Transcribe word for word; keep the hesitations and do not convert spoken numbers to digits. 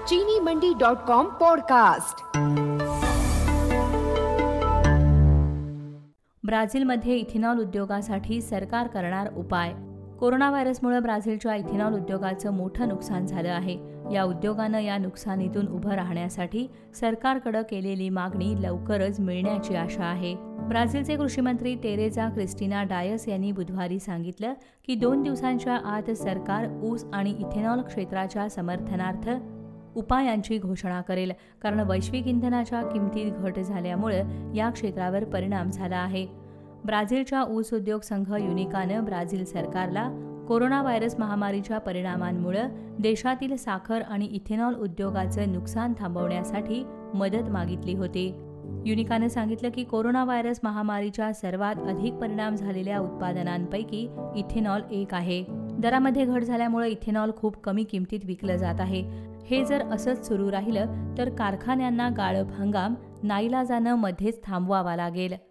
चीनी Mandi dot com podcast. ब्राझीलमध्ये ethanol उद्योगासाठी सरकार करणार उपाय। कोरोना व्हायरसमुळे ब्राझीलच्या इथेनॉल उद्योगाचं मोठं नुकसान झालं आहे। या उद्योगानं या नुकसानीतून उभं राहण्यासाठी सरकारकडे केलेली मागणी लवकरच मिळण्याची आशा आहे। ब्राझीलचे कृषीमंत्री तेरेजा क्रिस्टिना डायस यांनी बुधवारी सांगितलं की दोन दिवसांच्या आत सरकार ऊस आणि इथेनॉल क्षेत्राच्या समर्थनार्थ उपायांची घोषणा करेल, कारण वैश्विक इंधनाच्या किमतीत घट झाल्यामुळे या क्षेत्रावर परिणाम झाला आहे। ब्राझीलच्या ऊस उद्योग संघ युनिकानं ब्राझील सरकारला कोरोना व्हायरस महामारीच्या परिणामांमुळे देशातील साखर आणि इथेनॉल उद्योगाचं नुकसान थांबवण्यासाठी मदत मागितली होती। युनिकानं सांगितलं की कोरोना व्हायरस महामारीच्या सर्वात अधिक परिणाम झालेल्या उत्पादनांपैकी इथेनॉल एक आहे। दरामध्ये घट झाल्यामुळे इथेनॉल खूप कमी किमतीत विकलं जात आहे। हे जर असंच सुरू राहिलं तर कारखान्यांना गाळप हंगाम नाईलाजानं मध्येच थांबवावा लागेल।